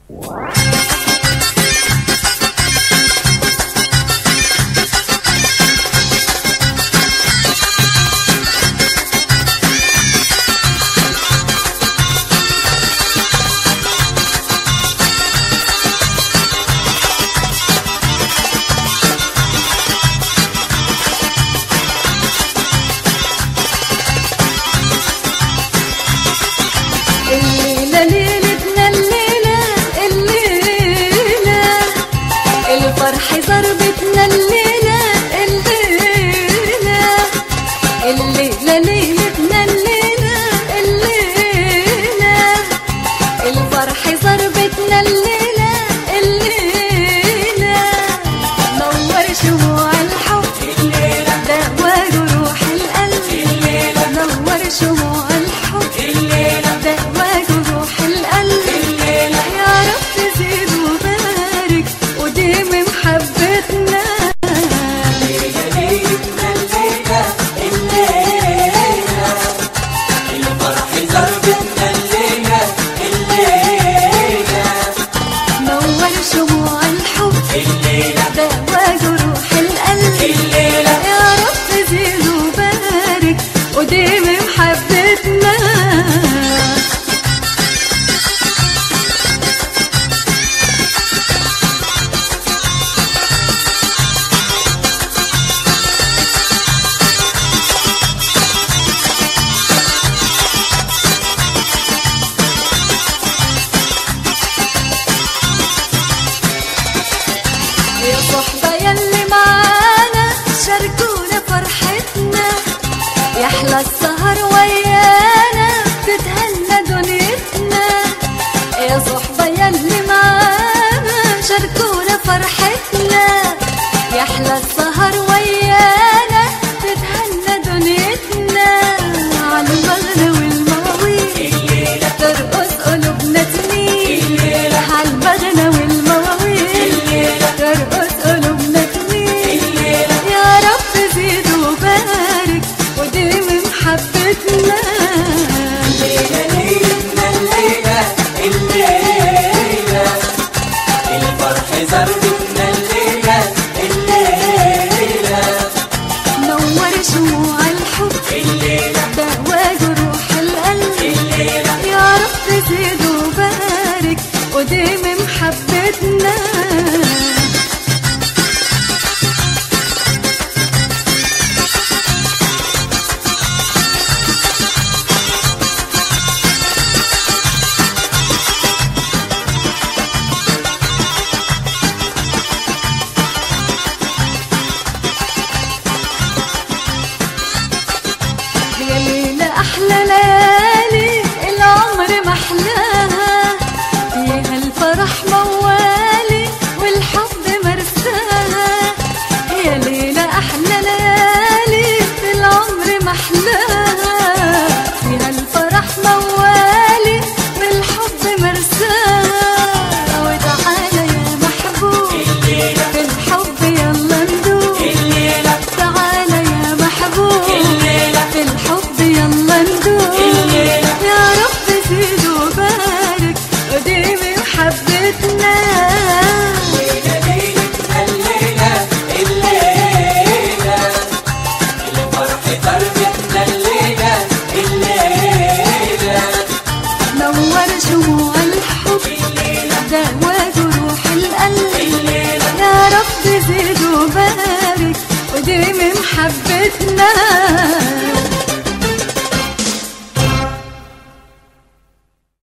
الفرح ضربتنا الليلة الليلة الليلة ليلتنا الليلة الليلة الفرح ضربتنا الليلة الليلة نور شموع الحب الليلة دوا جروح القلب الليلة نور شموع الحب الليلة دوا جروح القلب الليلة يا رب زيد وبارك وديم محبتنا الليلة ليلتنا الليلة الليلة الفرح ضربتنا الليلة الليلة نور شموع الحب الليلة دوا جروح القلب الليلة يا رب زيد وبارك وديم محبتنا يا صحبة يلي معانا شاركونا فرحتنا يحلى السهر ويانا تتهنى دنيتنا يا صحبة يلي معانا شاركونا فرحتنا يحلى السهر ويانا تتهنى دنيتنا على المغنى والمواويل الليلة ترقص قلوبنا تميل الليلة على المغنى والمواويل الليلة ترقص قلوبنا تميل الليلة يا رب زيد وبارك وديم محبتنا الليلة ليلتنا الليلة الليلة الفرح ضربتنا الليلة الليلة نور شموع الحب الليلة دوا جروح القلب الليلة يا رب زيد وبارك وديم محبتنا يا ليلة أحلى ليالي العمر محلاها فيها الفرح موالي والحب مرساها يا ليلة أحلى ليالي العمر محلاها فيها الفرح موالي والحب مرساها وتعالى يا محبوب الليلة في الحب يلا ندوب الليلة تعالى يا محبوب الليلة في الحب يلا ندوب الليلة يا رب زيد وبارك وديم محبتنا الليلة ليلتنا الليلة الليلة الفرح ضربتنا الليلة الليلة نور شموع الحب الليلة دوا جروح القلب الليلة يا رب زيد وبارك وديم محبتنا